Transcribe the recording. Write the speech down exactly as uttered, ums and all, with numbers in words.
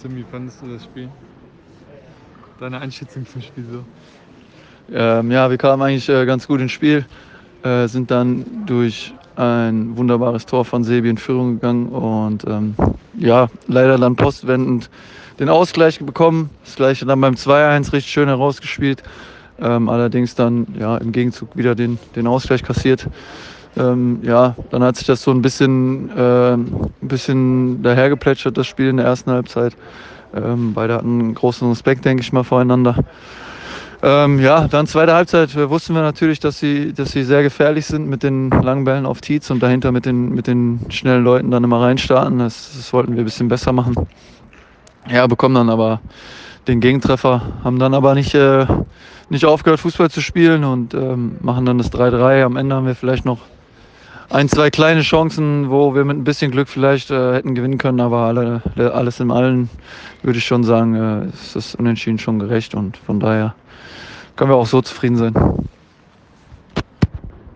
Tim, wie fandest du das Spiel? Deine Einschätzung zum Spiel so? Ähm, ja, wir kamen eigentlich äh, ganz gut ins Spiel, äh, sind dann durch ein wunderbares Tor von Sebi in Führung gegangen und ähm, ja, leider dann postwendend den Ausgleich bekommen. Das gleiche dann beim zwei eins richtig schön herausgespielt. Ähm, allerdings dann ja im Gegenzug wieder den, den Ausgleich kassiert. Ähm, ja, dann hat sich das so ein bisschen, äh, ein bisschen dahergeplätschert, das Spiel in der ersten Halbzeit. Ähm, beide hatten großen Respekt, denke ich mal, voreinander. Ähm, ja, dann zweite Halbzeit äh, wussten wir natürlich, dass sie, dass sie sehr gefährlich sind mit den langen Bällen auf Tietz und dahinter mit den, mit den schnellen Leuten dann immer reinstarten. Das, das wollten wir ein bisschen besser machen. Ja, bekommen dann aber den Gegentreffer, haben dann aber nicht, äh, nicht aufgehört, Fußball zu spielen und ähm, machen dann das drei drei. Am Ende haben wir vielleicht noch ein, zwei kleine Chancen, wo wir mit ein bisschen Glück vielleicht äh, hätten gewinnen können, aber alle, alles in allem würde ich schon sagen, äh, ist das Unentschieden schon gerecht und von daher können wir auch so zufrieden sein.